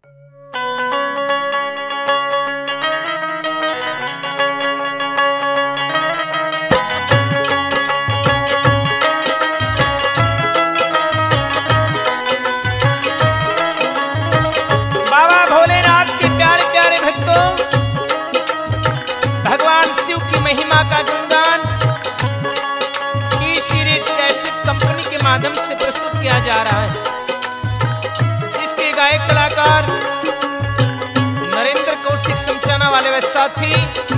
बाबा भोलेनाथ के प्यारे प्यारे भक्तों, भगवान शिव की महिमा का गुणगान सीरीज कैसेट कंपनी के माध्यम से प्रस्तुत किया जा रहा है, जिसके गायक कलाकार नरेंद्र कौशिक समचाना वाले व साथी,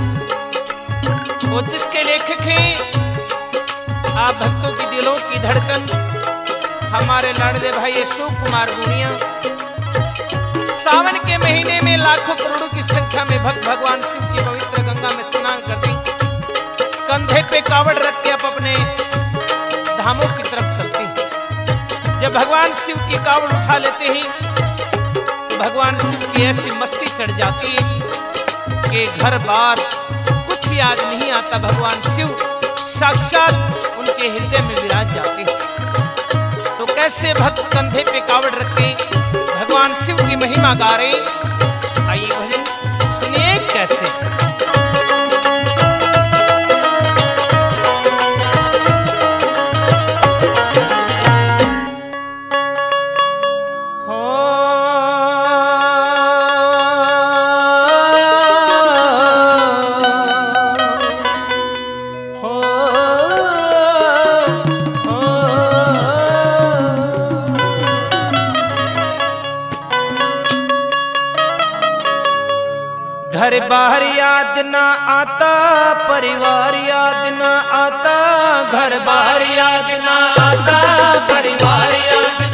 वो जिसके लेखक हैं आप भक्तों की दिलों की धड़कन हमारे लाडले भाई अशोक कुमार गुनिया। सावन के महीने में लाखों करोड़ों की संख्या में भक्त भगवान शिव की पवित्र गंगा में स्नान करते, कंधे पे कावड़ रख के अपने धामों की तरफ चलते हैं। जब भगवान शिव की कावड़ उठा लेते हैं तो भगवान शिव की ऐसी मस्ती चढ़ जाती है कि घर बार कुछ याद नहीं आता, भगवान शिव साक्षात उनके हृदय में विराज जाते हैं। तो कैसे भक्त कंधे पे कावड़ रख के भगवान शिव की महिमा गा रहे, आइए भजन सुनिए कैसे। घर बार याद ना आता, परिवार याद ना आता, घर बार याद ना आता, परिवार याद